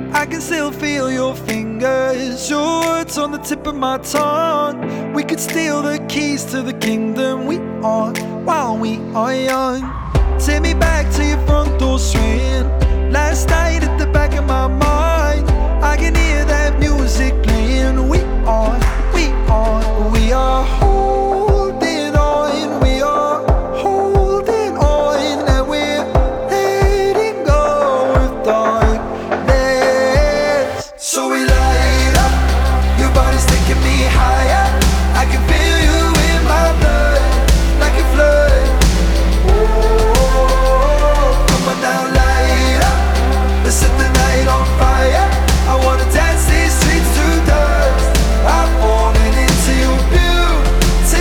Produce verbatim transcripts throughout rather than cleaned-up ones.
I can still feel your fingers, your words on the tip of my tongue. We could steal the keys to the kingdom we are while we are young. Take me back to your front door swinging. Last night at the back of my mind, I can hear that music playing. We are, we are, we are holding on. We are holding on, and we're letting go of darkness. So we light up, your body's taking me higher. I can feel you in my blood, like a flood. Oh, come on now, light up. Let's set the night on fire. I wanna dance these streets to dust. I'm falling into your beauty.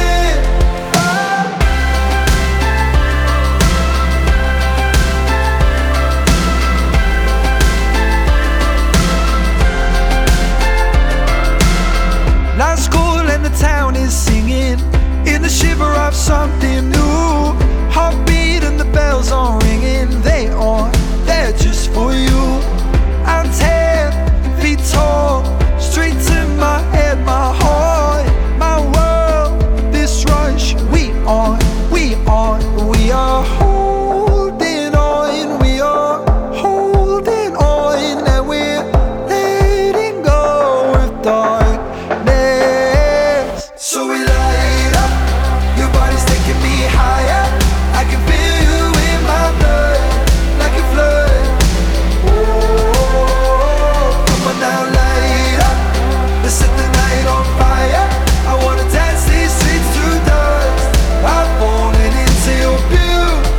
Last call and the town is singing in the shiver of something new. Heartbeat and the bells are ringing. They are there just for you. I'm ten feet tall, straight to my head, my heart, my world. This rush, we are, we are, we are holding on. We are holding on, and we're letting go of darkness. So we light up, your body's taking me higher. I can feel you in my blood, like a flood. Oh, come on now, light up. Let's set the night on fire. I wanna dance these streets to dust. I'm falling into your beauty.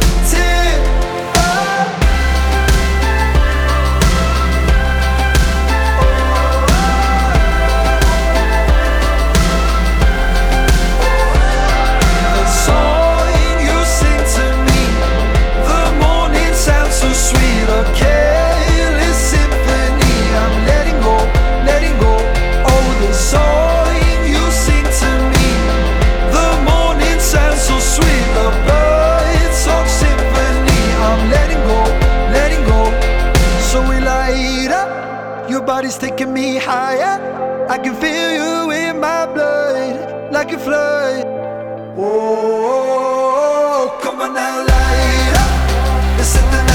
The song you sing to me, the morning sounds so sweet. A careless symphony. I'm letting go, letting go. Oh, the song you sing to me, the morning sounds so sweet. A bird song symphony. I'm letting go, letting go. So we light up, your body's taking me higher. I can feel you in my blood, like a flood. Oh, come on now, light up. Let's set the